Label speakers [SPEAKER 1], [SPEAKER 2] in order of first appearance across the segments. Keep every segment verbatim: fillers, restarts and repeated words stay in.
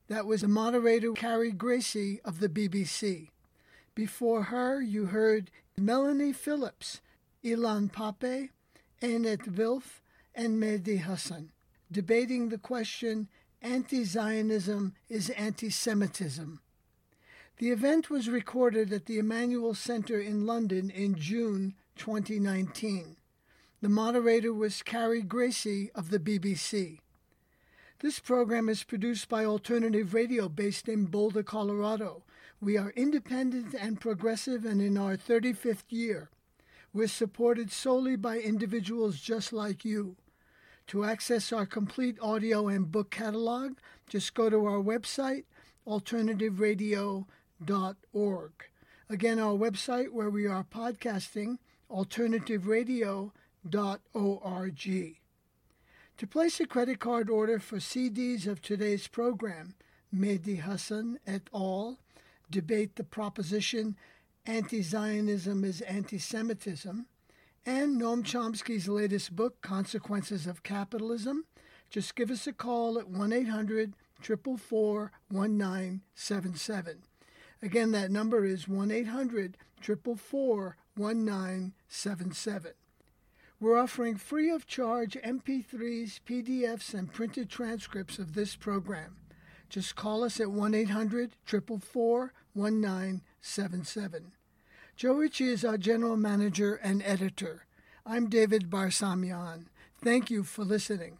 [SPEAKER 1] That was the moderator Carrie Gracie of the B B C. Before her, you heard Melanie Phillips, Ilan Pape, Annette Wilf, and Mehdi Hasan, debating the question, Anti-Zionism is Anti-Semitism. The event was recorded at the Emmanuel Center in London in June twenty nineteen. The moderator was Carrie Gracie of the B B C. This program is produced by Alternative Radio based in Boulder, Colorado. We are independent and progressive and in our thirty-fifth year. We're supported solely by individuals just like you. To access our complete audio and book catalog, just go to our website, alternative radio dot org. Again, our website where we are podcasting, alternative radio dot org. To place a credit card order for C Ds of today's program, Mehdi Hasan et al. Debate the proposition Anti-Zionism is Anti-Semitism, and Noam Chomsky's latest book, Consequences of Capitalism, just give us a call at one eight hundred, four four four, one nine seven seven. Again, that number is one eight hundred, four four four, one nine seven seven. We're offering free of charge M P threes, P D Fs, and printed transcripts of this program. Just call us at one eight hundred, four four four, one nine seven seven. Joe Ritchie is our general manager and editor. I'm David Barsamian. Thank you for listening.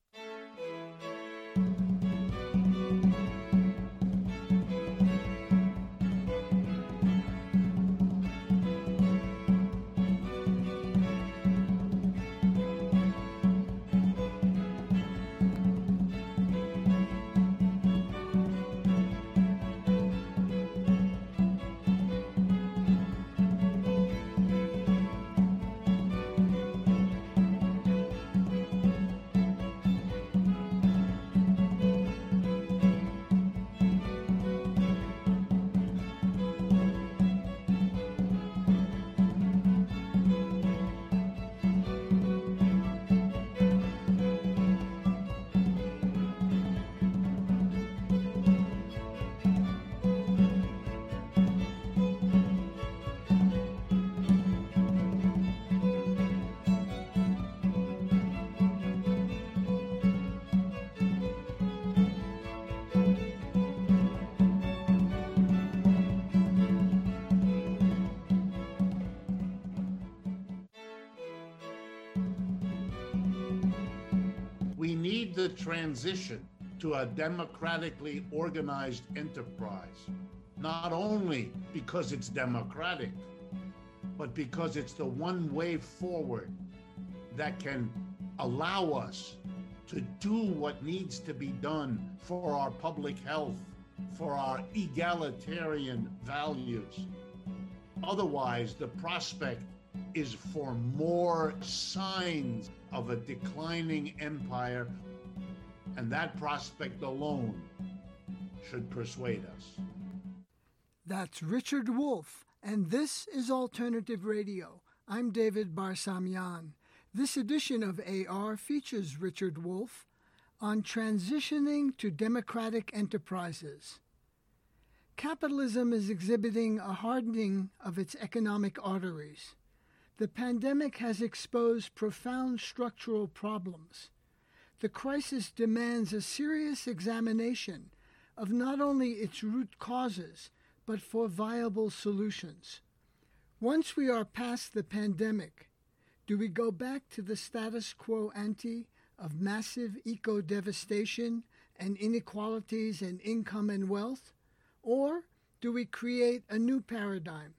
[SPEAKER 2] We need the transition to a democratically organized enterprise, not only because it's democratic, but because it's the one way forward that can allow us to do what needs to be done for our public health, for our egalitarian values. Otherwise, the prospect is for more signs of a declining empire, and that prospect alone should persuade us.
[SPEAKER 1] That's Richard Wolff, and this is Alternative Radio. I'm David Barsamian. This edition of A R features Richard Wolff on transitioning to democratic enterprises. Capitalism is exhibiting a hardening of its economic arteries. The pandemic has exposed profound structural problems. The crisis demands a serious examination of not only its root causes, but for viable solutions. Once we are past the pandemic, do we go back to the status quo ante of massive eco-devastation and inequalities in income and wealth? Or do we create a new paradigm?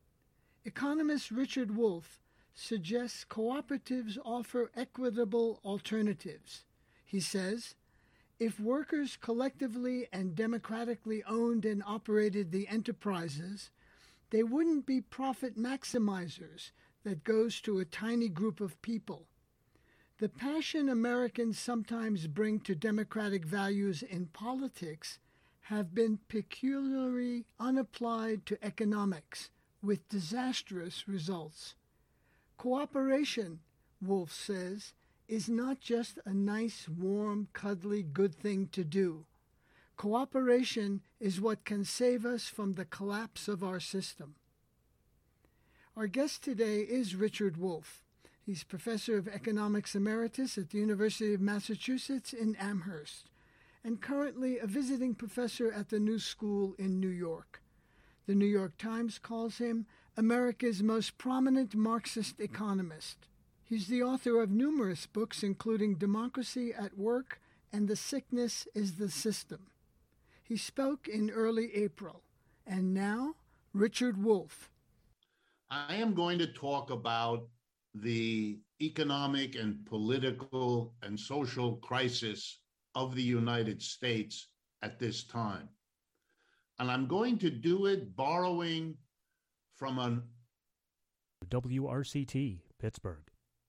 [SPEAKER 1] Economist Richard Wolff suggests cooperatives offer equitable alternatives. He says, if workers collectively and democratically owned and operated the enterprises, they wouldn't be profit maximizers that goes to a tiny group of people. The passion Americans sometimes bring to democratic values in politics have been peculiarly unapplied to economics, with disastrous results. Cooperation, Wolff says, is not just a nice, warm, cuddly, good thing to do. Cooperation is what can save us from the collapse of our system. Our guest today is Richard Wolff. He's Professor of Economics Emeritus at the University of Massachusetts in Amherst, and currently a visiting professor at the New School in New York. The New York Times calls him America's most prominent Marxist economist. He's the author of numerous books, including Democracy at Work and The Sickness is the System. He spoke in early April. And now, Richard Wolff.
[SPEAKER 2] I am going to talk about the economic and political and social crisis of the United States at this time. And I'm going to do it borrowing from an
[SPEAKER 3] W R C T, Pittsburgh.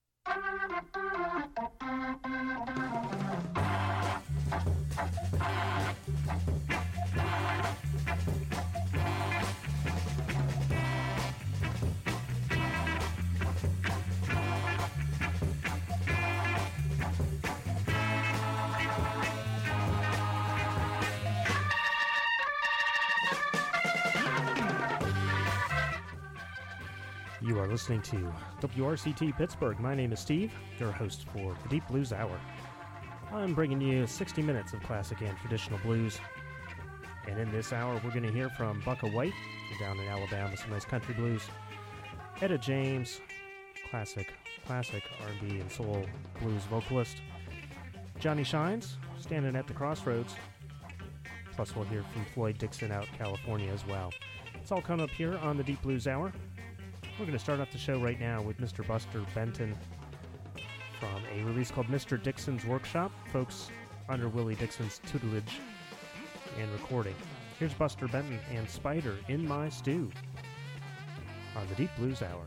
[SPEAKER 3] You are listening to W R C T Pittsburgh. My name is Steve, your host for the Deep Blues Hour. I'm bringing you sixty minutes of classic and traditional blues. And in this hour, we're going to hear from Bukka White, down in Alabama, some nice country blues. Etta James, classic, classic R and B and soul blues vocalist. Johnny Shines, standing at the crossroads. Plus, we'll hear from Floyd Dixon out in California as well. It's all coming up here on the Deep Blues Hour. We're going to start off the show right now with Mister Buster Benton from a release called Mister Dixon's Workshop, folks under Willie Dixon's tutelage and recording. Here's Buster Benton and Spider in My Stew on the Deep Blues Hour.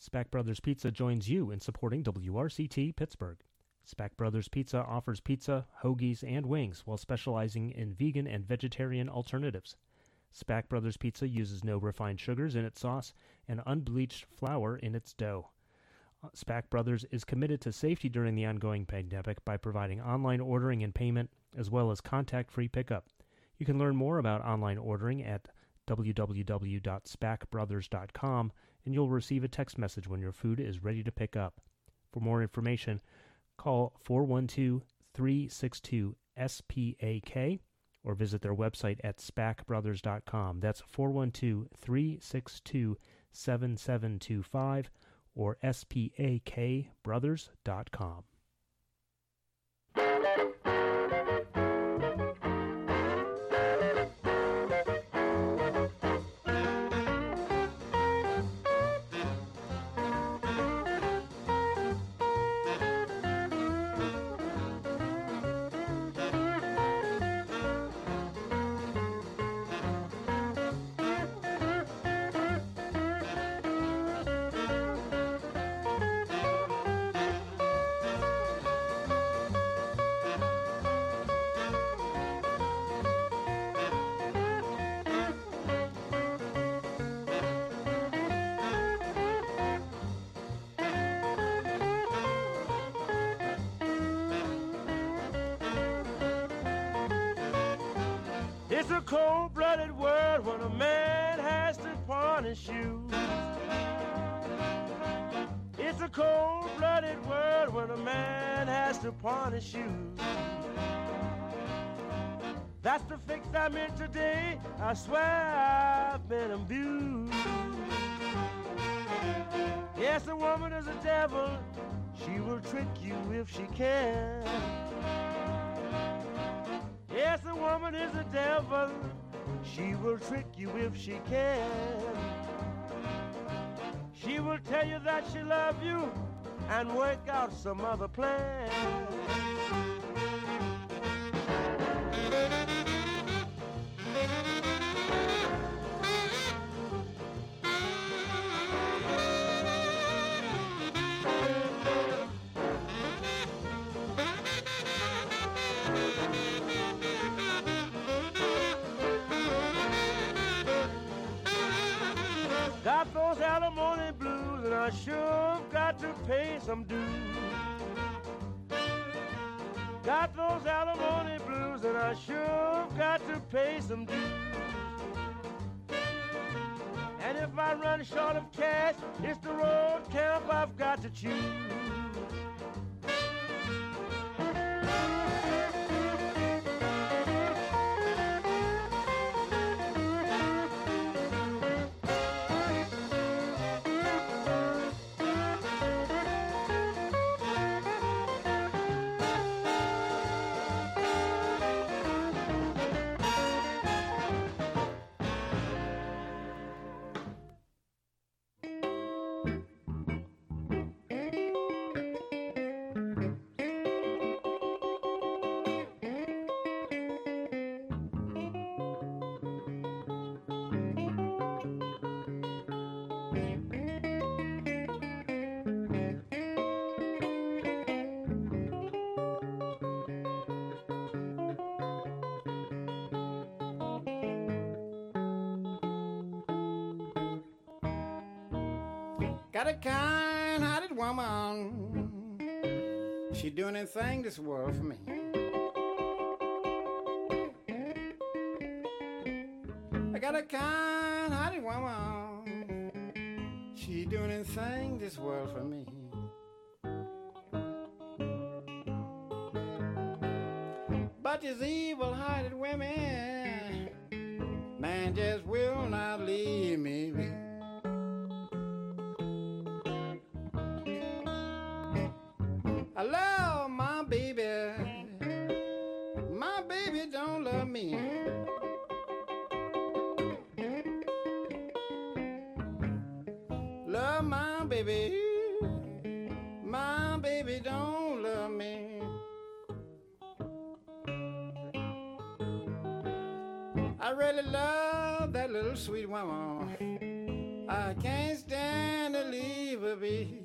[SPEAKER 3] Spack Brothers Pizza joins you in supporting W R C T Pittsburgh. Spack Brothers Pizza offers pizza, hoagies, and wings while specializing in vegan and vegetarian alternatives. Spack Brothers Pizza uses no refined sugars in its sauce and unbleached flour in its dough. Spack Brothers is committed to safety during the ongoing pandemic by providing online ordering and payment, as well as contact-free pickup. You can learn more about online ordering at w w w dot spack brothers dot com, and you'll receive a text message when your food is ready to pick up. For more information, call four one two, three six two, S P A K or visit their website at spack brothers dot com. That's four one two, three six two, seven seven two five or S P A K brothers dot com.
[SPEAKER 4] It's a cold-blooded world when a man has to pawn his shoes. It's a cold-blooded world when a man has to pawn his shoes. That's the fix I'm in today. I swear I've been abused. Yes, a woman is a devil. She will trick you if she can. Yes, a woman is a devil. She will trick you if she can. She will tell you that she loves you and work out some other plan. Got those alimony blues and I sure got to pay some dues. Got those alimony blues and I sure got to pay some dues. And if I run short of cash, it's the road camp I've got to choose.
[SPEAKER 5] Got a kind-hearted woman. She doing anything this world for me. I got a kind-hearted woman. She doing anything this world for me. But these evil-hearted women, man, just will not leave me. I love my baby. My baby don't love me. Love my baby. My baby don't love me. I really love that little sweet woman. I can't stand to leave her to be.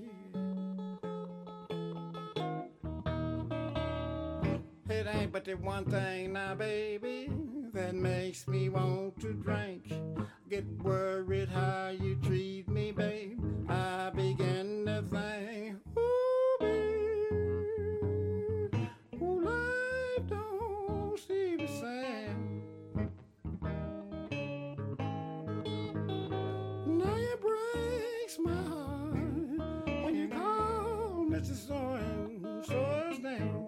[SPEAKER 5] It ain't but the one thing now, baby, that makes me want to drink. Get worried how you treat me, babe. I begin to think, ooh, babe, ooh, life don't seem the same. Now it breaks my heart when you call Mister So-and-so's name.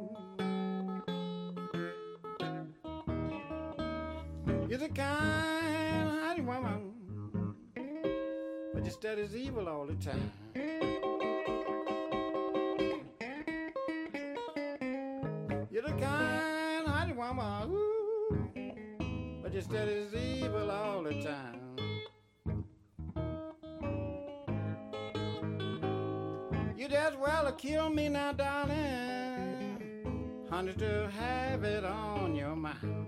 [SPEAKER 5] You're the kind hearted woman, but your study's evil all the time. You're the kind hearted woman, ooh, but your study's evil all the time. You'd as well kill me now, darling, honey, to have it on your mind.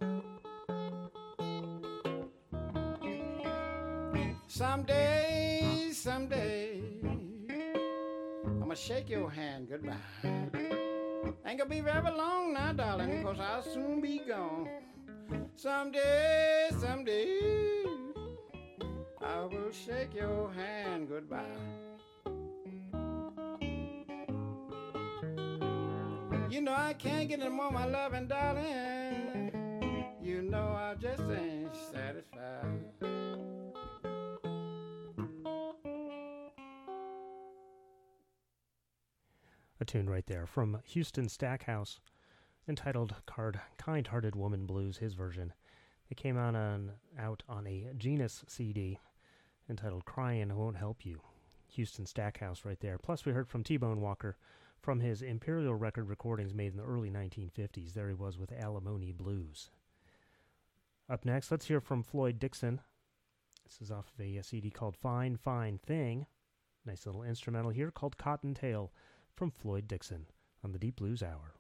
[SPEAKER 5] Someday, someday, I'ma shake your hand goodbye. Ain't gonna be very long now, darling, cause I'll soon be gone. Someday, someday, I will shake your hand goodbye. You know I can't get any more of my loving, darling. You know I just ain't satisfied.
[SPEAKER 3] A tune right there from Houston Stackhouse entitled Card Kind-Hearted Woman Blues, his version. It came out on, out on a Genus C D entitled Cryin' Won't Help You. Houston Stackhouse right there. Plus we heard from T-Bone Walker from his Imperial record recordings made in the early nineteen fifties. There he was with Alimony Blues. Up next, let's hear from Floyd Dixon. This is off of a C D called Fine, Fine Thing. Nice little instrumental here called Cottontail from Floyd Dixon on the Deep Blues Hour.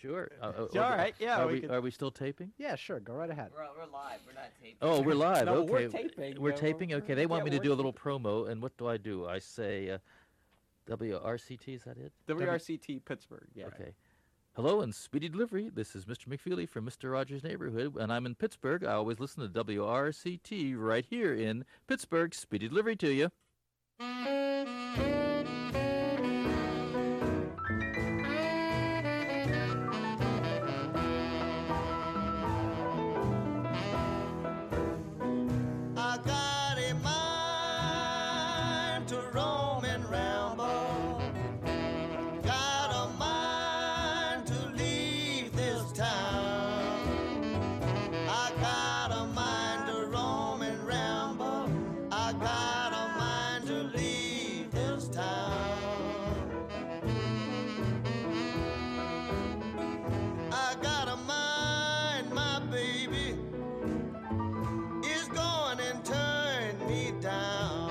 [SPEAKER 6] Sure. Uh,
[SPEAKER 7] It's all right. Yeah,
[SPEAKER 6] Are
[SPEAKER 7] we
[SPEAKER 6] we,
[SPEAKER 7] could-
[SPEAKER 6] are we still taping?
[SPEAKER 7] Yeah, sure. Go right ahead.
[SPEAKER 8] We're, we're live. We're not taping.
[SPEAKER 6] Oh, we're live.
[SPEAKER 7] No,
[SPEAKER 6] okay.
[SPEAKER 7] we're taping.
[SPEAKER 6] We're
[SPEAKER 7] No,
[SPEAKER 6] taping. Okay. They
[SPEAKER 7] yeah,
[SPEAKER 6] want me to
[SPEAKER 7] we're
[SPEAKER 6] do a little promo, and what do I do? I say uh, W R C T. Is that it?
[SPEAKER 7] W R C T Pittsburgh. Yeah.
[SPEAKER 6] Okay. Hello and speedy delivery. This is Mister McFeely from Mister Rogers' Neighborhood, and I'm in Pittsburgh. I always listen to W R C T right here in Pittsburgh. Speedy delivery to you.
[SPEAKER 5] I got a mind to roam and ramble. Got a mind to leave this town. I got a mind to roam and ramble. I got a mind to leave this town. I got a mind, my baby is going and turn me down.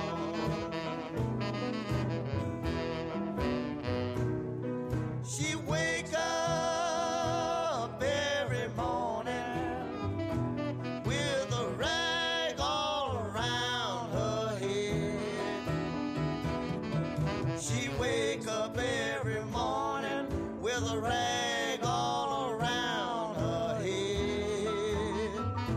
[SPEAKER 5] She wake up every morning with a rag all around her head. She wake up every morning with a rag all around her head.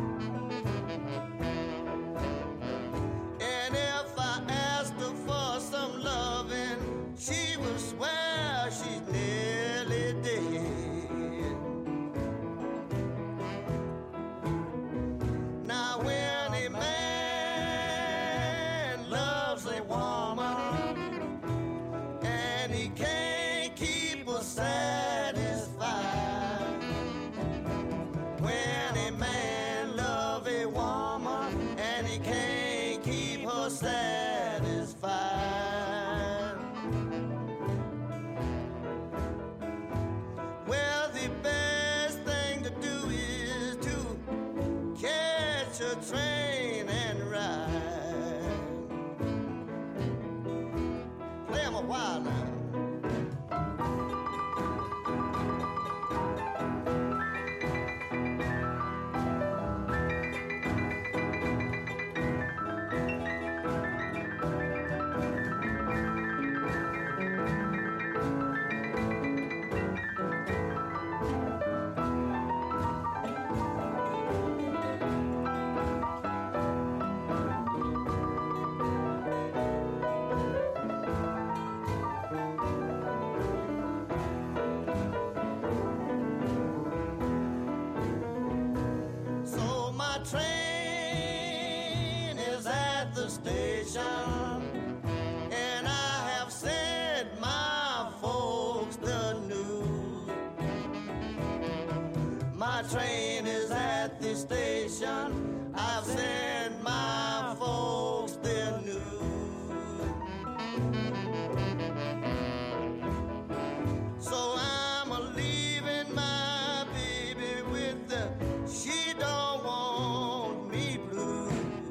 [SPEAKER 5] And if I asked her for some loving, she would swear she's nearly dead. Now when a man loves a woman and he can't keep her satisfied, when a man loves a woman and he can't keep her satisfied, well, the best thing to do is to catch a train and ride. Play 'em a while now. So my train is at the station, and I have sent my folks the news. My train is at the station, I've sent my folks the news. So I'm a leaving my baby with the she don't want me blue.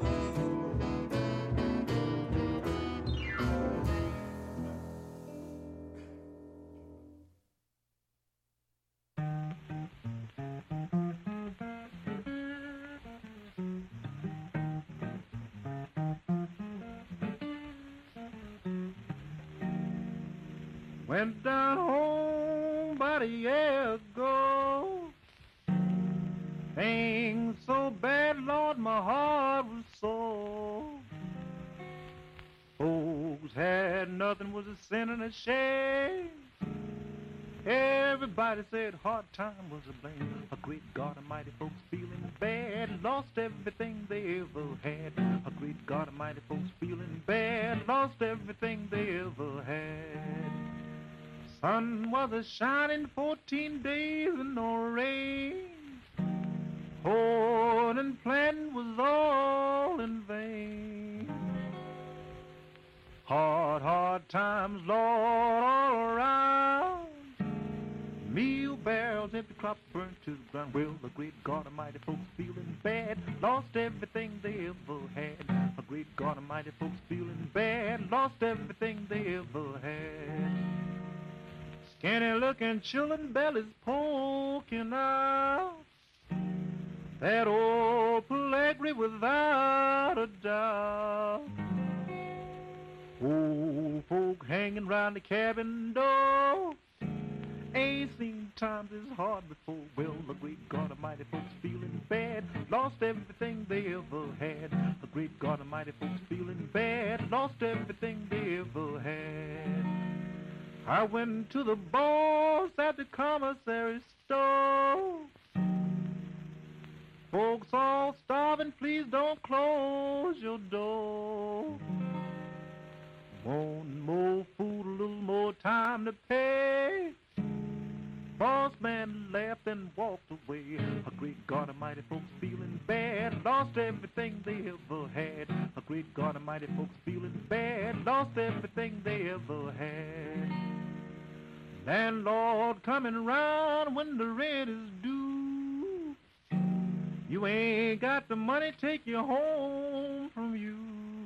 [SPEAKER 4] Went down home about a year ago. Things so bad, Lord, my heart was sore. Folks had nothing, was a sin and a shame. Everybody said hard time was a blame. A great God Almighty, folks feeling bad, lost everything they ever had. A great God Almighty, folks feeling bad, lost everything they ever had. Sun was a shining fourteen days and no rain. Hoeing and planting was all in vain. Hard, hard times, Lord, all around. Meal barrels, empty crop burnt to the ground. Well, the great God Almighty, folks feeling bad, lost everything they ever had. A great God Almighty, folks feeling bad, lost everything they ever had. Skinny looking children bellies poking out. That old Pelegri without a doubt. Old folk hanging round the cabin door. Ain't seen times as hard before. Well, the great God Almighty folks feeling bad. Lost everything they ever had. The great God Almighty folks feeling bad. Lost everything they ever had. I went to the boss at the commissary store. Folks all starving, please don't close your door. Want more food, a little more time to pay. Boss man laughed and walked away. A great God Almighty folks feeling bad. Lost everything they ever had. A great God Almighty folks feeling bad. Lost everything they ever had. Landlord coming round when the rent is due. You ain't got the money, take you home from you.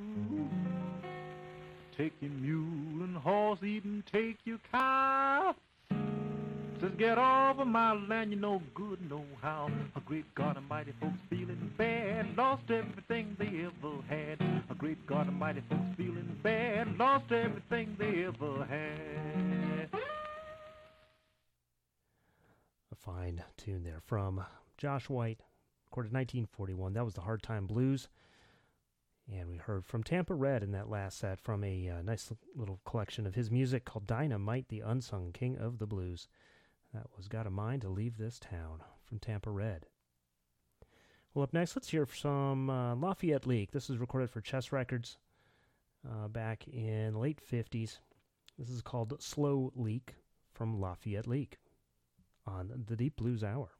[SPEAKER 4] Take your mule and horse, even take your cow. Says get off of my land, you no good, no how. A great God Almighty folks feeling bad. Lost everything they ever had. A great God Almighty folks feeling bad. Lost everything they ever had.
[SPEAKER 3] A fine tune there from Josh White, recorded nineteen forty-one. That was the Hard Time Blues. And we heard from Tampa Red in that last set from a uh, nice little collection of his music called Dynamite, the Unsung King of the Blues. That was Got a Mind to Leave This Town from Tampa Red. Well, up next, let's hear some uh, Lafayette Leak. This is recorded for Chess Records uh, back in the late fifties. This is called Slow Leak from Lafayette Leak on the Deep Blues Hour.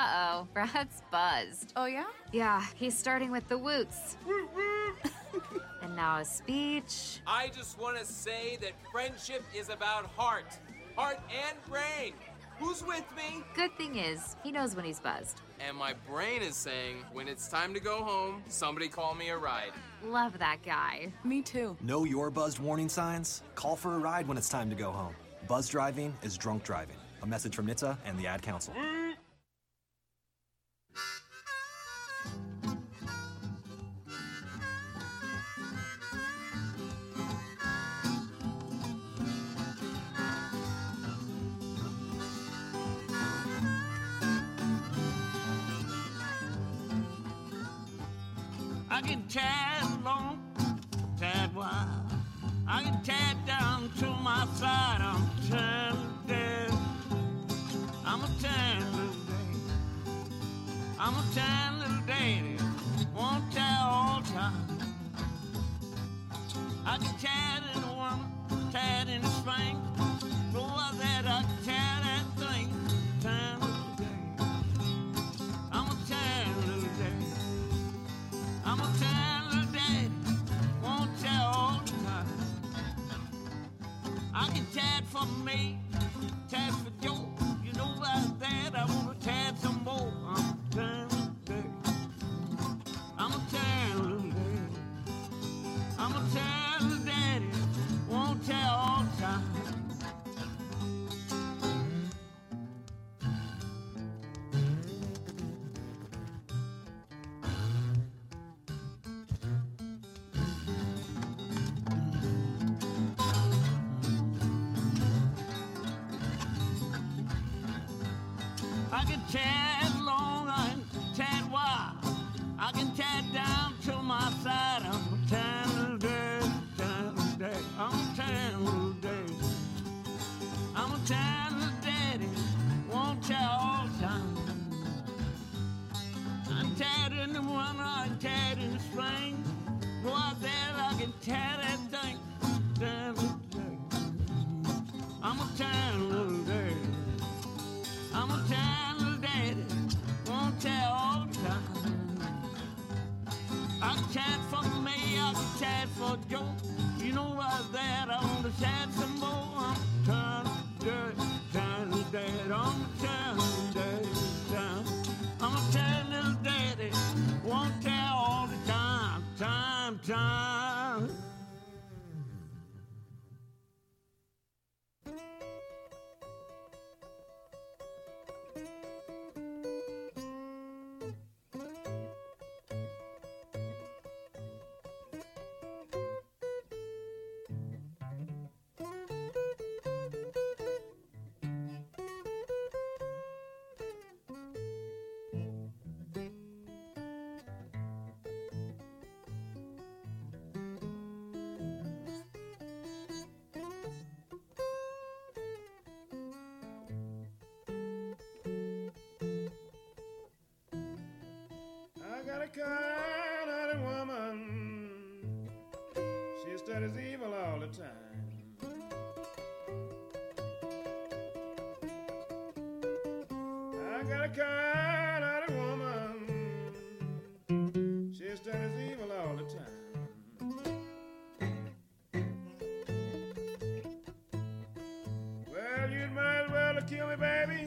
[SPEAKER 8] Uh-oh, Brad's buzzed.
[SPEAKER 9] Oh, yeah?
[SPEAKER 8] Yeah, he's starting with the woots. And now a speech.
[SPEAKER 10] I just want to say that friendship is about heart. Heart and brain. Who's with me?
[SPEAKER 8] Good thing is, he knows when he's buzzed.
[SPEAKER 10] And my brain is saying, when it's time to go home, somebody call me a ride.
[SPEAKER 8] Love that guy.
[SPEAKER 9] Me too.
[SPEAKER 11] Know your buzzed warning signs? Call for a ride when it's time to go home. Buzz driving is drunk driving. A message from N H T S A and the Ad Council.
[SPEAKER 12] I get tired long, tired wide. I get tired down to my side. I'm tired of dead. I'm a tired little day. I'm a tired little daddy. Won't tell all time. I get tired in the winter, tired in the spring. Know that I get tired that thing. Tired little day. I'm a tired little day. I'm a tired little daddy, won't tell all the time. I get tired for me, tired for Joe. You know about that, I wanna tired some more. I'm a tired little daddy. I'm a tired little daddy. I'm a tired little daddy, won't tell all the time. I get tired long, I get tired wide. I get tired down to my side. I'm a tired little day, tired little day. I'm a tired little day. I'm a tired little daddy, won't tell all the time. I'm tired in the winter, I'm tired in the spring. Go out there, I get tired of that thing. Tired little day. I'm a tired little day. I'm a tired little daddy, won't tell all the time. I get tired for me, I get tired for Joe. You know about that, I want to tired some more. I'm tired of dirty, tired little daddy. I'm a tired little daddy, tired. I'm a tired little daddy, won't tell all the time, time, time.
[SPEAKER 13] I got a kind-hearted woman. She studies evil all the time. I got a kind-hearted woman. She studies evil all the time. Well, you might as well kill me, baby.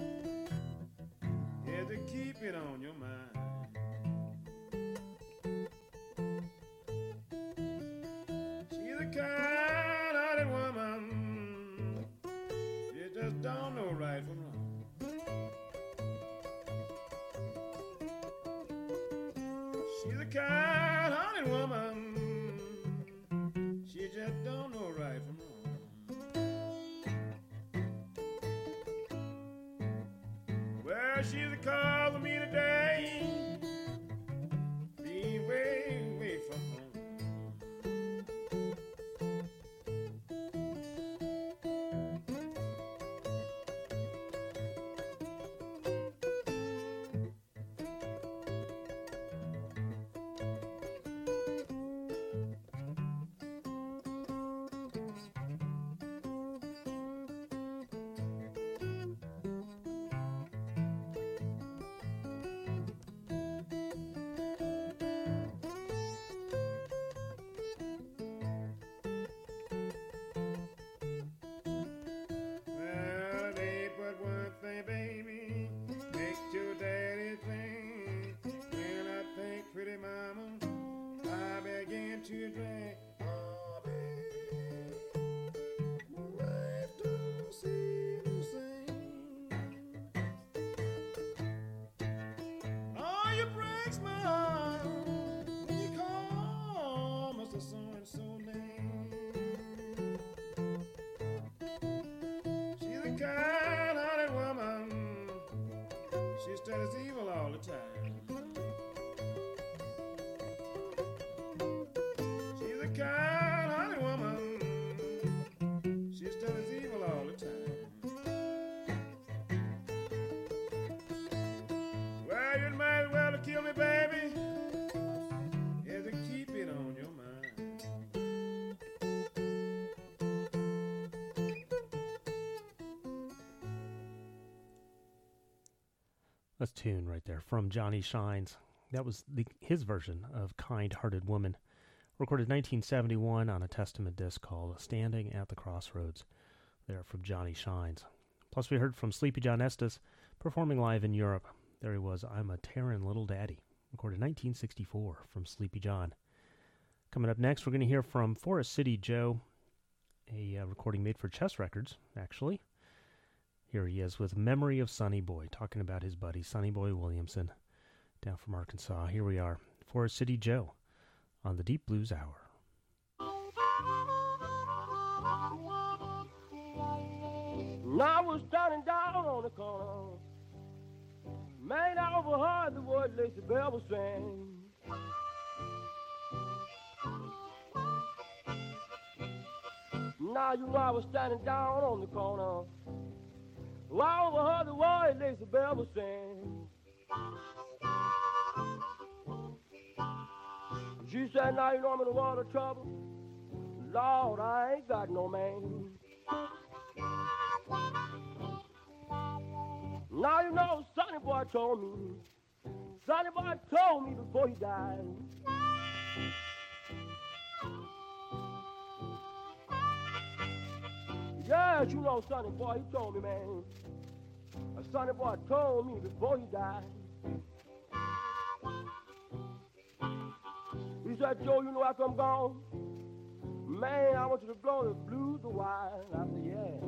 [SPEAKER 13] Yeah, to keep it on your mind. Kind-hearted woman, she just don't know right from wrong. She's a kind-hearted woman, she just don't know right from wrong. Well, she's the cause of me today, being way, way from home.
[SPEAKER 3] That's tune right there from Johnny Shines. That was the, his version of Kind-Hearted Woman, recorded nineteen seventy-one on a Testament disc called Standing at the Crossroads, there from Johnny Shines. Plus we heard from Sleepy John Estes performing live in Europe. There he was, I'm a Terran Little Daddy, recorded nineteen sixty-four from Sleepy John. Coming up next, we're going to hear from Forest City Joe, a uh, recording made for Chess Records, actually. Here he is with Memory of Sonny Boy, talking about his buddy Sonny Boy Williamson, down from Arkansas. Here we are, Forest City Joe, on the Deep Blues Hour.
[SPEAKER 12] Now I was standing down on the corner. Man, I overheard the word Lacey Bell was saying. Now you know I was standing down on the corner. Well, I overheard the word Lacey Bell was saying. She said, now you know I'm in a world of trouble. Lord, I ain't got no man. Now you know Sonny Boy told me. Sonny Boy told me before he died. Yes, you know Sonny Boy, he told me, man. Sonny Boy told me before he died. He said, Joe, you know after I'm gone, man, I want you to blow the blues a while. I said, yeah.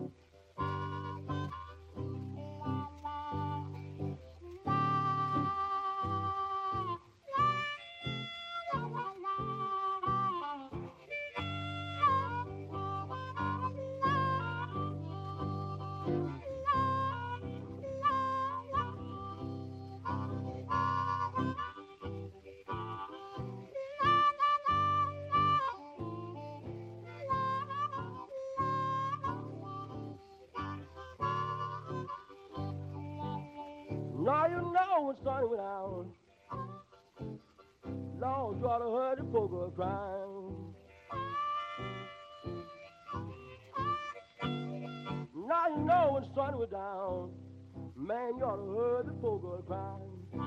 [SPEAKER 12] Now you know when Sonny went out. Lord, you ought to heard the poor girl crying. Now you know when Sonny went down. Man, you ought to heard the poor girl crying.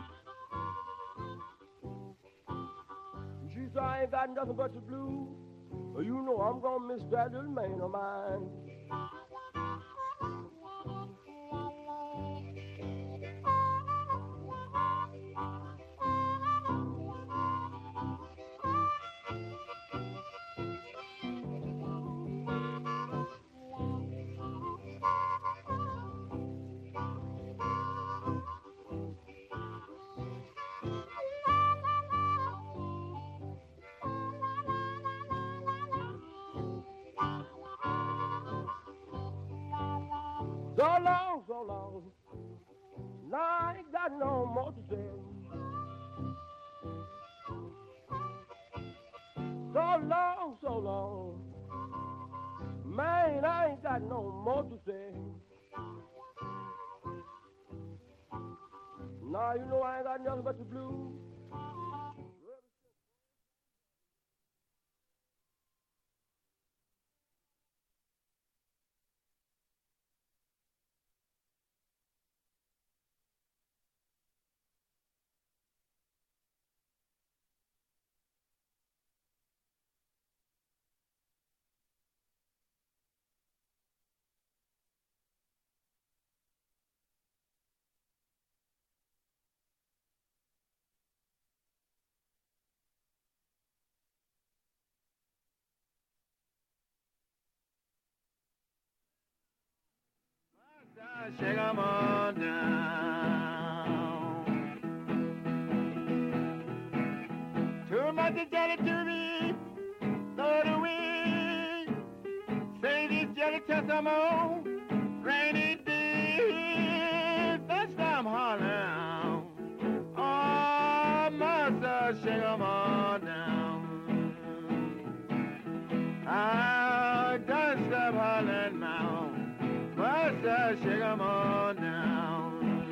[SPEAKER 12] She said, I ain't got nothing but the blues. You know I'm gonna miss that little man of mine. So long, so long. Now I ain't got no more to say. So long, so long. Man, I ain't got no more to say. Now you know I ain't got nothing but the blues.
[SPEAKER 9] Shake 'em all down. Too much jelly to me, throw it away. Say this jelly till some more rainy days. That's time hollering. Oh, must shake 'em all down. I done stop hollering now. Must I shake 'em all down.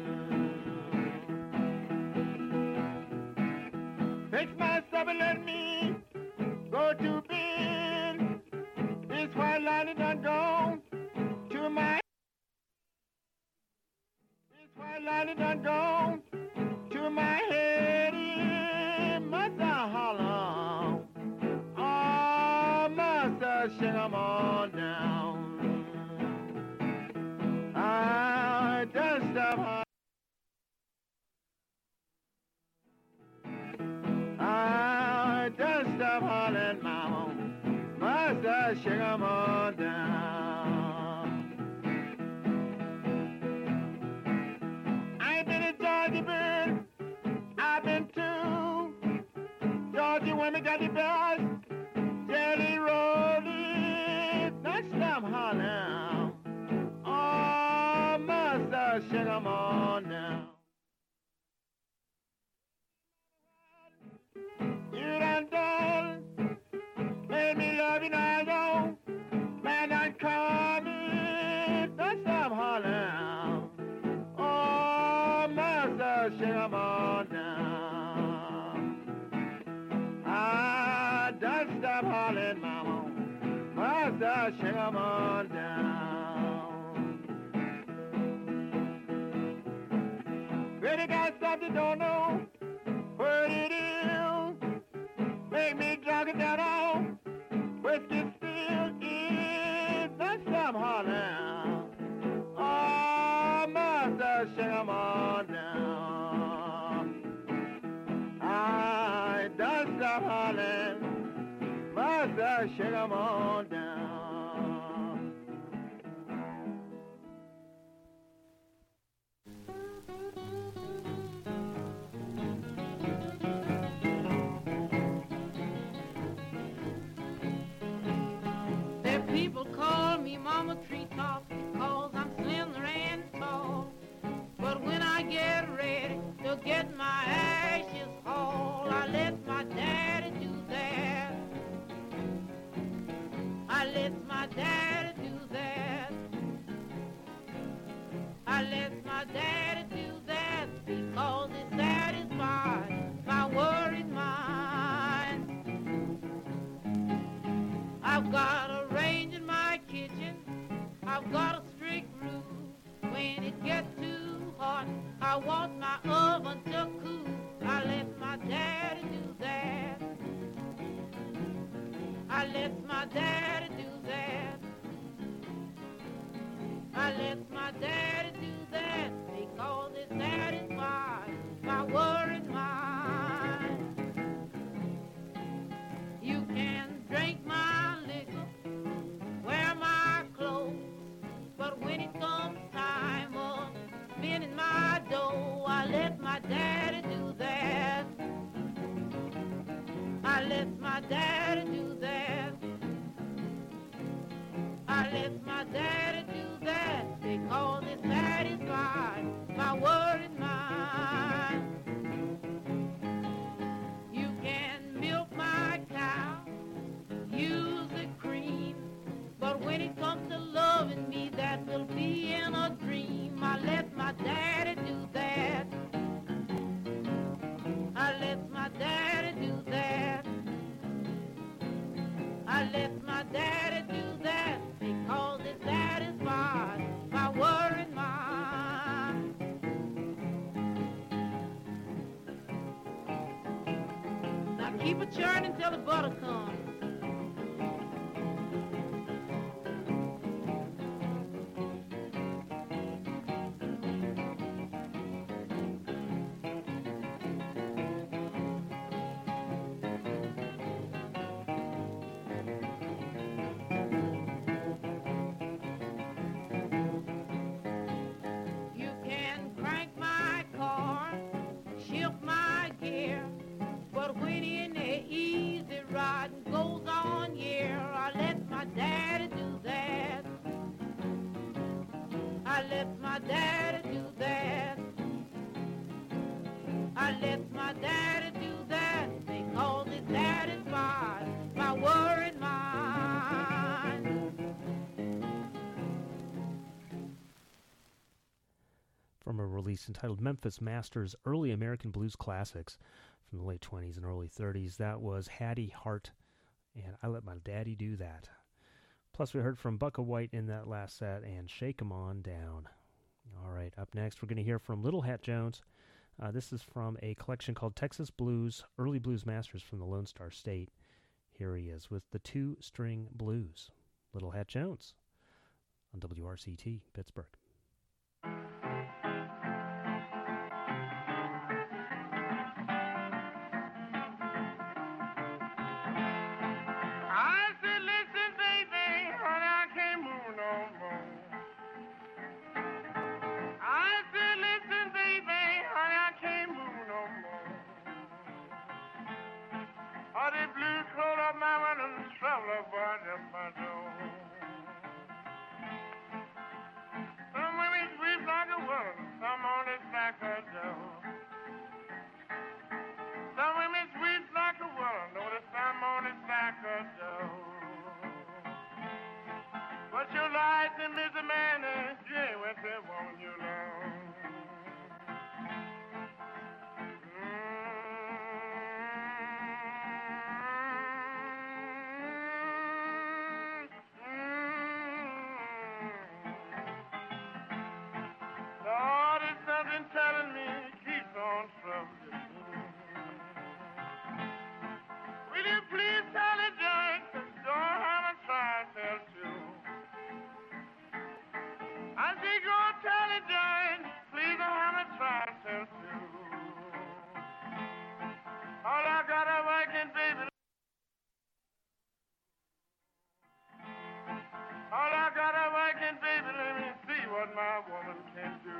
[SPEAKER 9] Fix myself and let me go to bed. This white light is done gone to my. This white light is done gone to my head. It must have hollow. Oh, must have shake 'em on down. I just stop hollering. I just stop hollering, mama. Must have shake 'em on down. I ain't been to Georgia, bird. I've been to Georgia women got the best. Jelly rolling, not stop hollering. Oh, must have shake 'em on down. You done done made me love you now, though. Man, done call me, don't stop hollering. Oh, master, shake 'em on down. Ah, don't stop hollering, mama. Master, shake 'em on down. Really got something, don't know what it is. Make me drunk and down on whiskey still is not stop hollering. Oh, master, shake 'em on down. I don't stop hollering. Master, shake 'em on down.
[SPEAKER 12] People call me Mama Treetop because I'm slender and tall. But when I get ready to get my ashes hauled, I let my daddy do that. I let my daddy do that. I let my daddy do that because it satisfies my worried mind. I've got a range in my kitchen, I've got a strict rule. When it gets too hot, I want my oven to cool. I let my daddy do that. I let my daddy do that. I let my daddy do that because it satisfies my worried mind. You can drink my liquor, wear my clothes, but when it comes time of spending my dough, I let my daddy do that. I let my daddy do that. I let my daddy do that because it satisfies my worried mind. You can milk my cow, use the cream, but when it comes to loving me, that will be in a dream. I let my daddy do that. I let my daddy do that. I let my daddy do that because it satisfies my worried mind. Now keep it churning till the butter comes. I let my daddy do that. I let my daddy do that because it satisfies my worried mind.
[SPEAKER 3] From a release entitled Memphis Masters Early American Blues Classics from the late twenties and early thirties, that was Hattie Hart and I Let My Daddy Do That. Plus, we heard from Bucka White in that last set and Shake 'Em On Down. All right, up next we're going to hear from Little Hat Jones. Uh, this is from a collection called Texas Blues, Early Blues Masters from the Lone Star State. Here he is with the Two-String Blues, Little Hat Jones, on W R C T, Pittsburgh.
[SPEAKER 9] Some women sweep like a woman, some on his back a door. Some women sweep like a woman, notice some on his back a door. But your life in Mister Man, you ain't with the woman you love. Telling me keep on struggling. Will you please tell the judge don't have a trial till two? I say go tell the judge please don't have a trial till two. All I got a working baby. All I got a working baby. Let me see what my woman can do.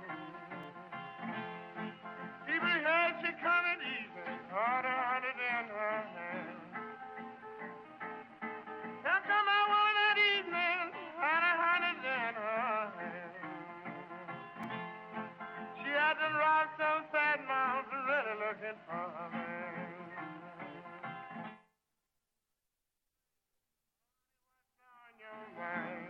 [SPEAKER 9] People heard she coming easy, hard a hundred in her hand. Here come my woman that evening, had a hundred in her hand. She had to rock some sad mouth, really looking for her man. On your mind,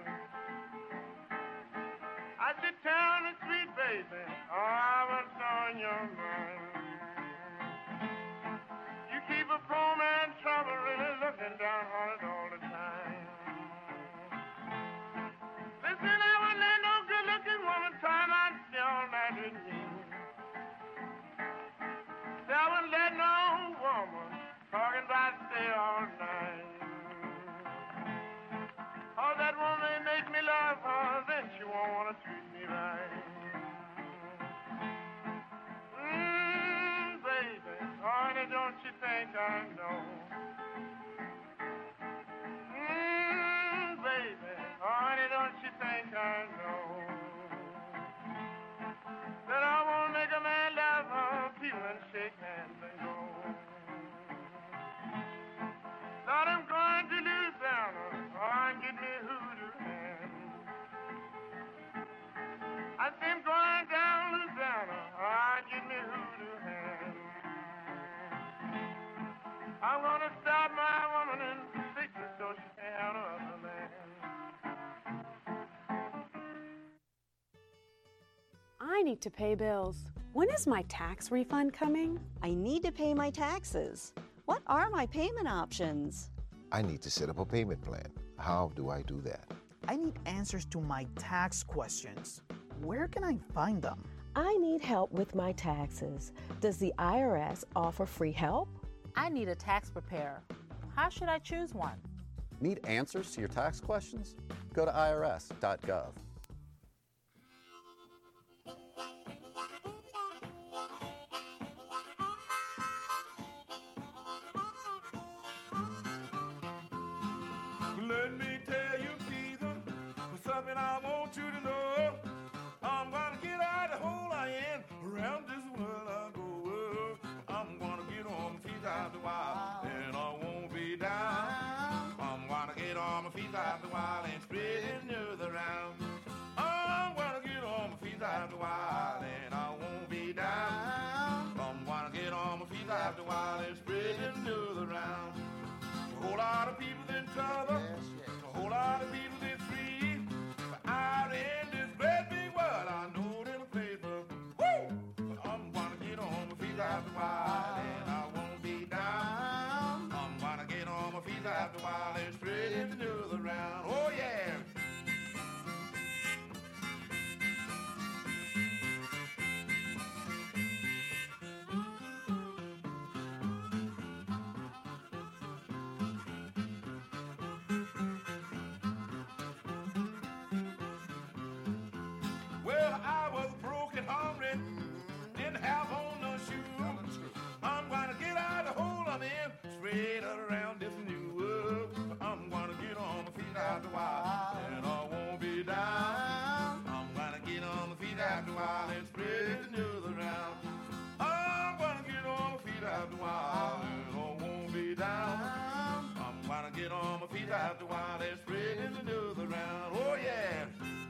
[SPEAKER 9] I should tell the sweet baby, oh, what's on your mind? You keep a poor man trouble, really looking downhearted all the time. Listen, I wouldn't let no good-looking woman tie my stay all night with me. I wouldn't let no woman talking about stay all night. Oh, that woman make me love her, then she won't want to treat me right. Mmm, baby, honey, don't you think I know? Mmm, baby, honey, don't you think I know? That I won't make a man love her, people and shake hands and go. Thought I'm going to Louisiana, oh, and get me hoodoo hand. I say I'm going down Louisiana, oh, and get me hoodoo hand. I'm gonna stop my woman in sickness so she can't have no other man.
[SPEAKER 14] I need to pay bills. When is my tax refund coming?
[SPEAKER 15] I need to pay my taxes. What are my payment options?
[SPEAKER 16] I need to set up a payment plan. How do I do that?
[SPEAKER 17] I need answers to my tax questions. Where can I find them?
[SPEAKER 18] I need help with my taxes. Does the I R S offer free help?
[SPEAKER 19] I need a tax preparer. How should I choose one?
[SPEAKER 20] Need answers to your tax questions? Go to I R S dot gov.
[SPEAKER 13] Let me tell you, Peter, something I want you to know. I'm gonna get out of the hole I am. Around this world I go. I'm gonna get on my feet out the wild, and I won't be down. I'm gonna get on my feet out the wild and spread the news around. I'm gonna get on my feet out the wild, and I won't be down. I'm gonna get on my feet out the wild and spread the news around. A whole lot of people in trouble, a whole lot of people that's free. But out in this great big world, I know there's a place for, woo! I'm gonna get on my feet out the wild, and I won't be down. I'm gonna get on my feet out the wild and spread the news around. Oh yeah! after a while and spread the news around. I'm gonna get on my feet after a while and I won't be down. I'm gonna get on my feet after a while and spread the news around. Oh yeah.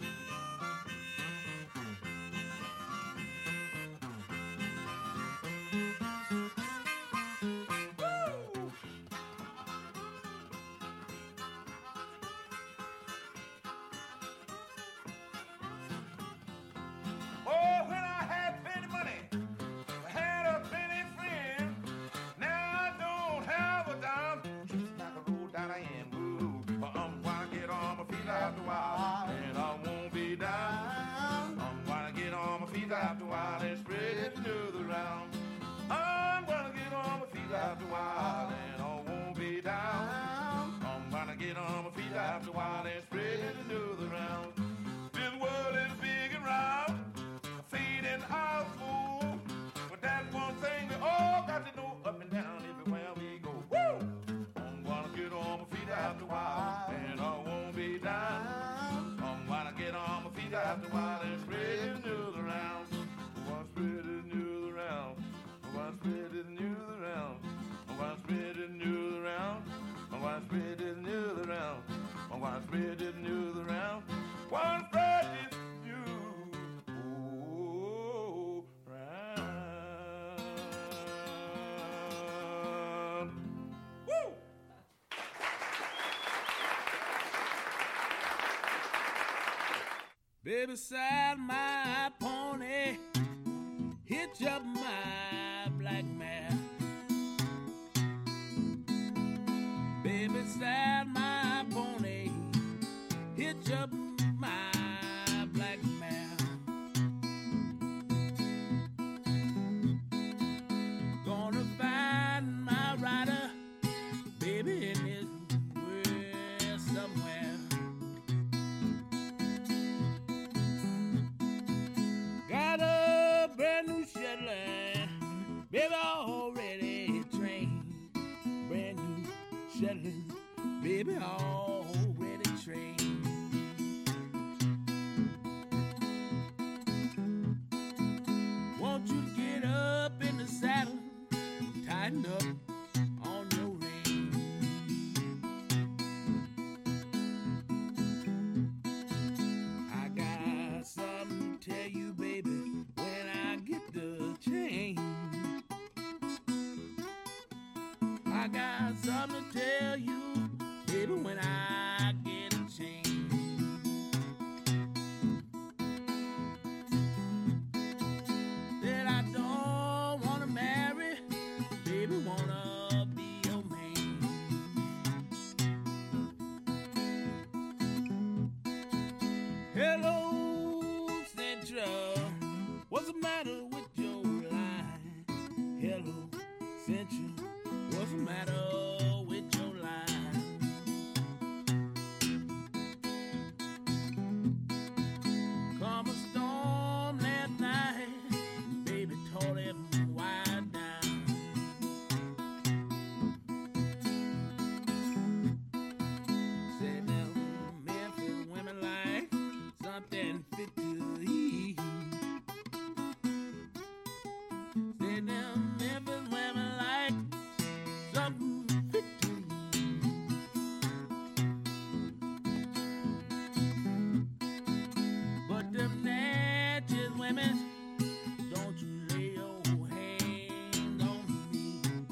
[SPEAKER 13] After a while, and I won't be down. I'm gonna get on my feet after a while and spread the news around. I'm gonna get on my feet after a while, and I won't be down. I'm gonna get on my feet after a while and spread the news around. This world is big and round, fading out full. But that's one thing we all got to know, up and down everywhere we go. Woo! I'm gonna get on my feet after a while, and I won't be down. I'm gonna get on my feet after a while and spread the news around. I'm gonna spread the news around. I'm gonna spread the news around. I'm gonna spread the news around. I'm gonna spread the news around. I'm gonna spread the news around. One spread this news around. Woo!
[SPEAKER 12] Baby, side my pony, hitch up my black mare. Baby, side my pony, hitch up my black mare. Gonna find my rider, baby, in this world somewhere. Got a brand new Shetland, baby, already trained. Brand new Shetland, baby, already trained. Want you to get up in the saddle, tighten up on your rein. I got something to tell you, baby, when I get the change. I got something to tell you, baby, when I get a change. That I don't wanna marry, baby, wanna be your man. Hello, Central, what's the matter with your line? Hello, Central, what's the matter with your line? Come a storm last night, baby, tore them wire down. Say them Memphis women like something fit to eat. Say them Memphis women like something fit to eat. But them Natchez women, don't you lay your hand on me.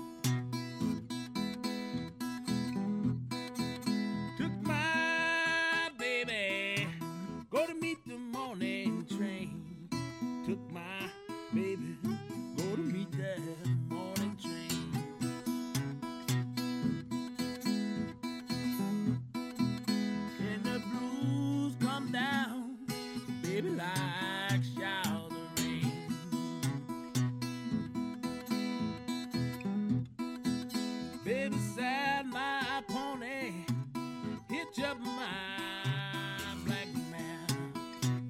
[SPEAKER 12] Took my baby, go to meet the morning train. Took my baby, go to meet that morning train. And the blues come down, baby, like showers of rain. Baby, side my pony, hitch up my black mare.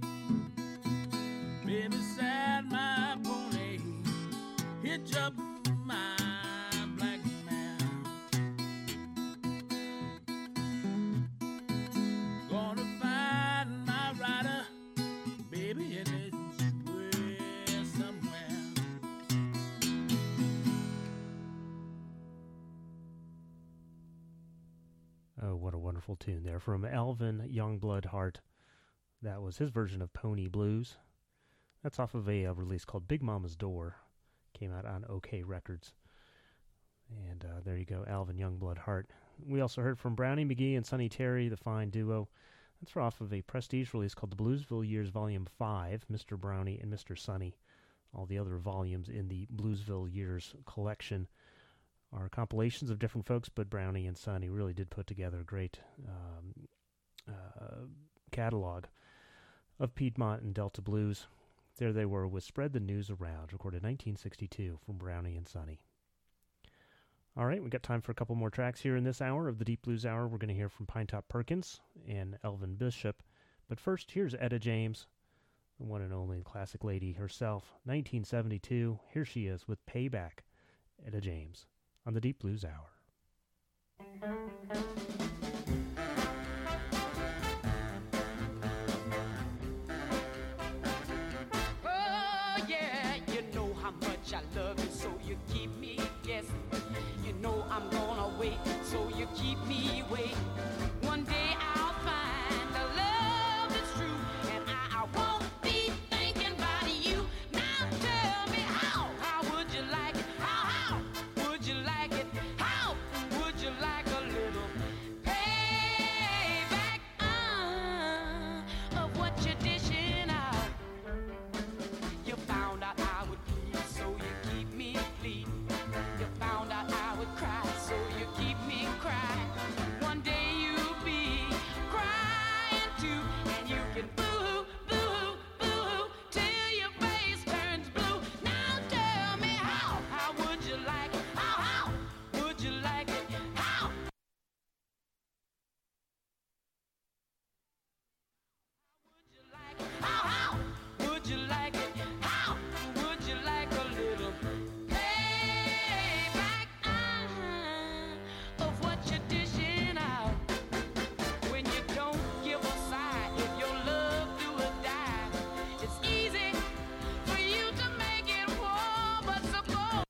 [SPEAKER 3] wonderful tune there from Alvin Youngblood Hart. That was his version of Pony Blues. That's off of a uh, release called Big Mama's Door. Came out on OK Records. And uh, there you go, Alvin Youngblood Hart. We also heard from Brownie McGhee and Sonny Terry, the fine duo. That's off of a Prestige release called The Bluesville Years Volume five, Mister Brownie and Mister Sonny. All the other volumes in the Bluesville Years collection are compilations of different folks, but Brownie and Sonny really did put together a great um, uh, catalog of Piedmont and Delta blues. There they were with Spread the News Around, recorded nineteen sixty-two from Brownie and Sonny. All right, we got time for a couple more tracks here in this hour of the Deep Blues Hour. We're going to hear from Pinetop Perkins and Elvin Bishop. But first, here's Etta James, the one and only classic lady herself. nineteen seventy-two, here she is with Payback, Etta James, on the Deep Blues Hour.
[SPEAKER 12] Oh, yeah, you know how much I love you, so you keep me guessing. You know I'm gonna wait, so you keep me waiting. One day I'll find the love that's true, and I, I won't be thinking about you. Now tell me how, how would you like it? How, how would you like it? How would you like a little payback uh, of what you're dishing out? You found out I would plead, so you keep me pleading. You found out I would cry, so you keep me crying. One day you'll be crying too, and you can boo, boo, boo, till your face turns blue. Now tell me how, how would you like it? How, how would you like it? How? How, how would you like it? How would you like a little payback uh, of what you're dishing out? When you don't give a sigh, if your love do or die, it's easy for you to make it war, but suppose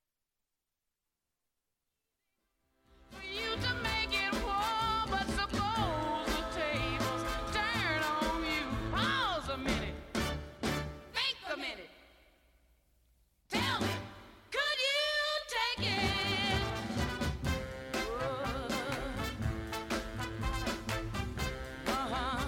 [SPEAKER 12] for you to make it war, but suppose the tables turn on you. Pause a minute. Think a minute. Tell me, could you take it? Uh-huh.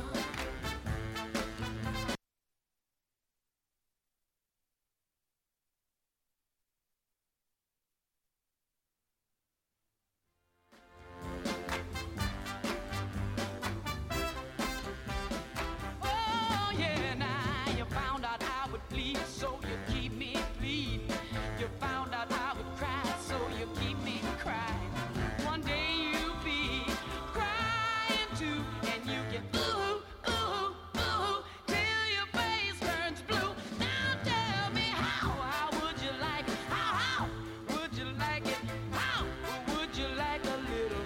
[SPEAKER 12] Oh, yeah, now you found out I would plead, so you keep me pleading. You found out I would cry, so you keep me crying. One day you'll be crying too, and you can ooh, ooh, ooh, till your face turns blue. Now tell me how, how would you like it? How, how would you like it? How would you like a little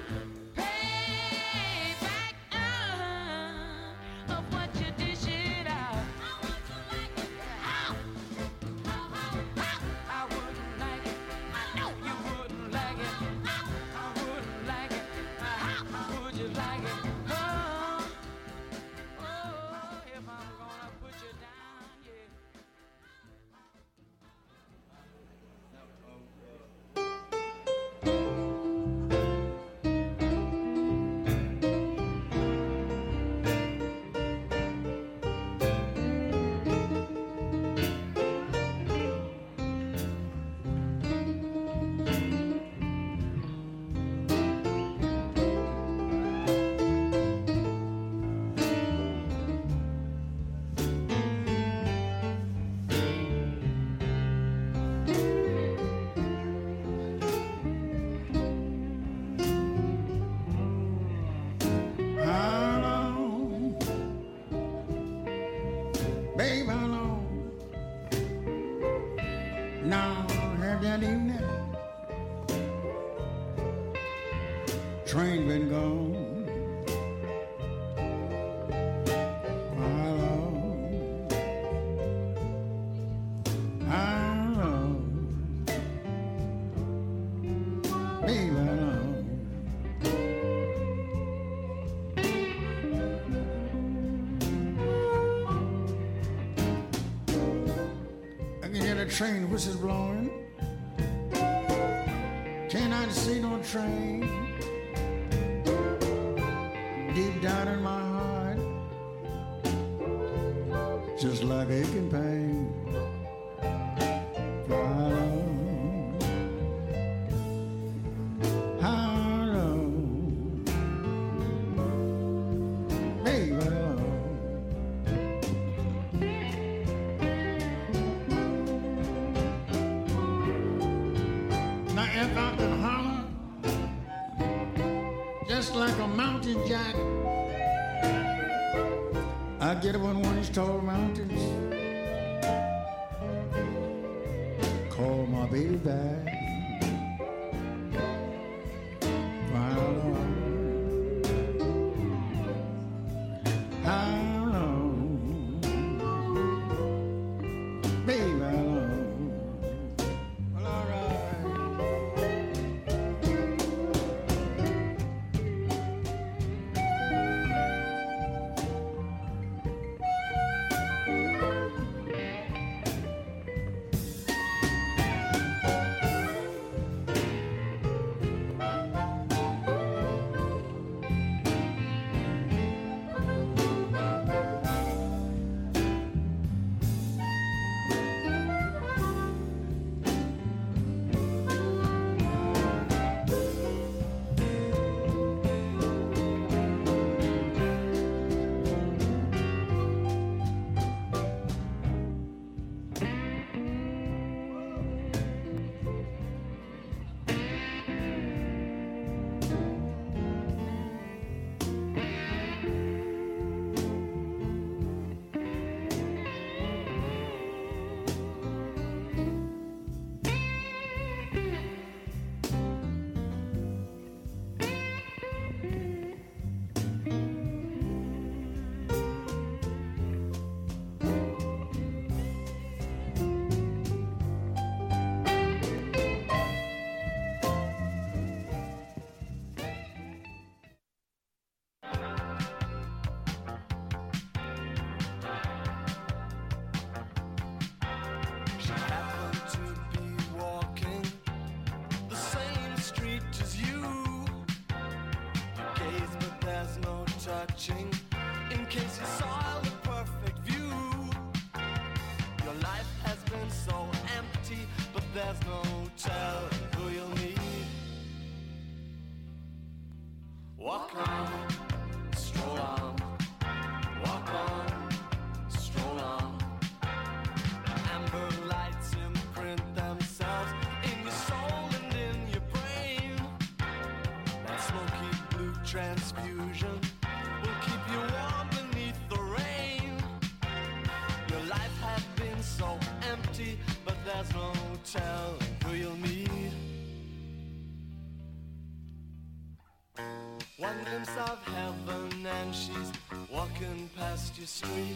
[SPEAKER 12] payback uh, of what you dishing out? How would you like it? How? How, how, how? I wouldn't like it. I know you wouldn't like it. How? I wouldn't like it. How would you like it? Oh, oh, if I'm gonna put you down, yeah.
[SPEAKER 5] How long, babe, how long? Now have that evening train been gone? How long? How long? Babe, how long? train whistles blowing. Can't I see no train? Deep down in my heart, just like aching pain. How long? How long? Baby, how long? Now if I could holler just like a mountain jack, I get up on one of these tall mountains, call my baby back. How long? How long? Baby, how long? Well, all
[SPEAKER 12] She happened to be walking the same street as you. You gaze, but there's no touching. In case you saw the perfect view. Your life has been so empty, but there's no telling who you'll meet. Walk on, stroll on. Walk on, stroll on. Amber lights imprint themselves in your soul and in your brain. That smoky blue transfusion will keep you warm beneath the rain. Your life had been so empty, but there's no telling who you'll meet. One glimpse of heaven and she's walking past your street.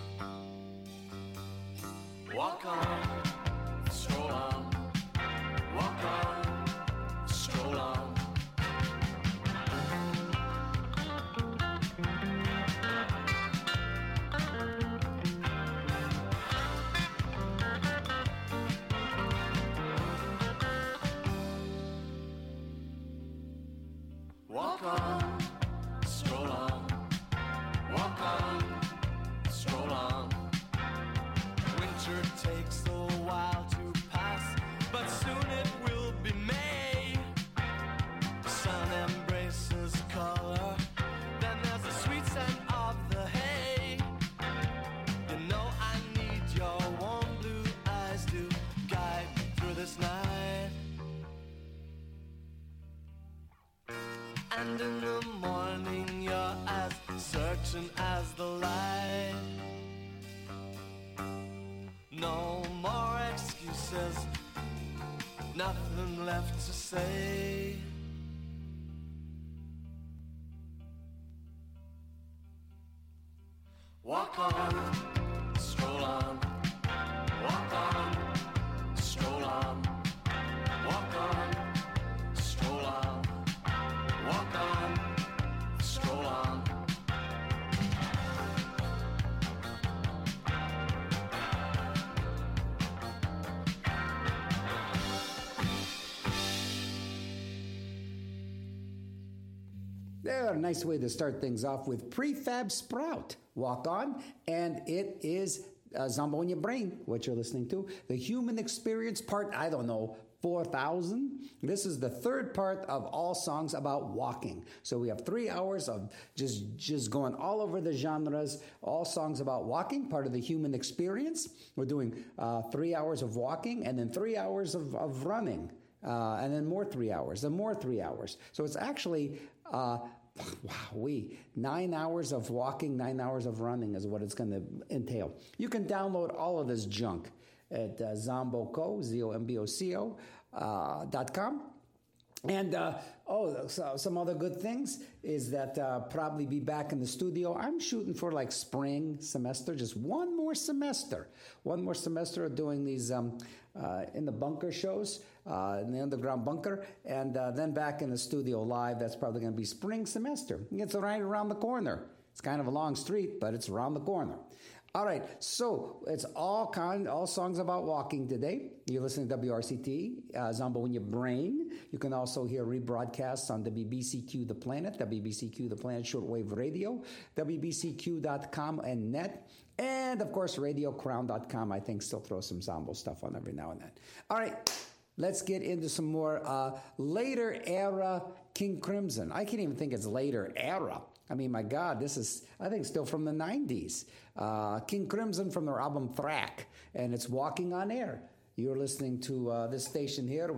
[SPEAKER 12] Walk on, stroll on. Walk on, stroll on. Walk on, stroll on. Walk on, stroll on. Winter takes a while to pass, but soon it will be May. Sun embraces color, then there's the sweet scent of the hay. You know I need your warm blue eyes to guide me through this night. And in the morning you're as certain as the light. No more excuses, nothing left to say. Walk on, stroll on. Walk on, stroll on. Walk on, stroll on. Walk on, stroll on.
[SPEAKER 21] thought a nice way to start things off with Prefab Sprout, Walk On, and it is uh, Zombo in Your Brain, what you're listening to. The Human Experience part, I don't know, four thousand. This is the third part of all songs about walking. So we have three hours of just, just going all over the genres, all songs about walking, part of the human experience. We're doing uh, three hours of walking and then three hours of, of running, uh, and then more three hours, and more three hours. So it's actually, uh, wow, we nine hours of walking, nine hours of running is what it's going to entail. You can download all of this junk at uh, Zomboco, Z O M B O C O, uh, dot com. And, uh, oh, so some other good things is that uh, probably be back in the studio. I'm shooting for like spring semester, just one more semester. One more semester of doing these um, uh, in the bunker shows, uh, in the underground bunker, and uh, then back in the studio live. That's probably going to be spring semester. It's right around the corner. It's kind of a long street, but it's around the corner. All right, so it's all kind, all songs about walking today. You're listening to W R C T, uh, Zombo in Your Brain. You can also hear rebroadcasts on W B C Q The Planet, W B C Q The Planet Shortwave Radio, W B C Q dot com and net, and of course radio crown dot com. I think still throw some Zombo stuff on every now and then. All right, let's get into some more uh, later era King Crimson. I can't even think it's later era. I mean, my God, this is, I think, still from the nineties. Uh, King Crimson from their album Thrack, and it's Walking on Air. You're listening to uh, this station here.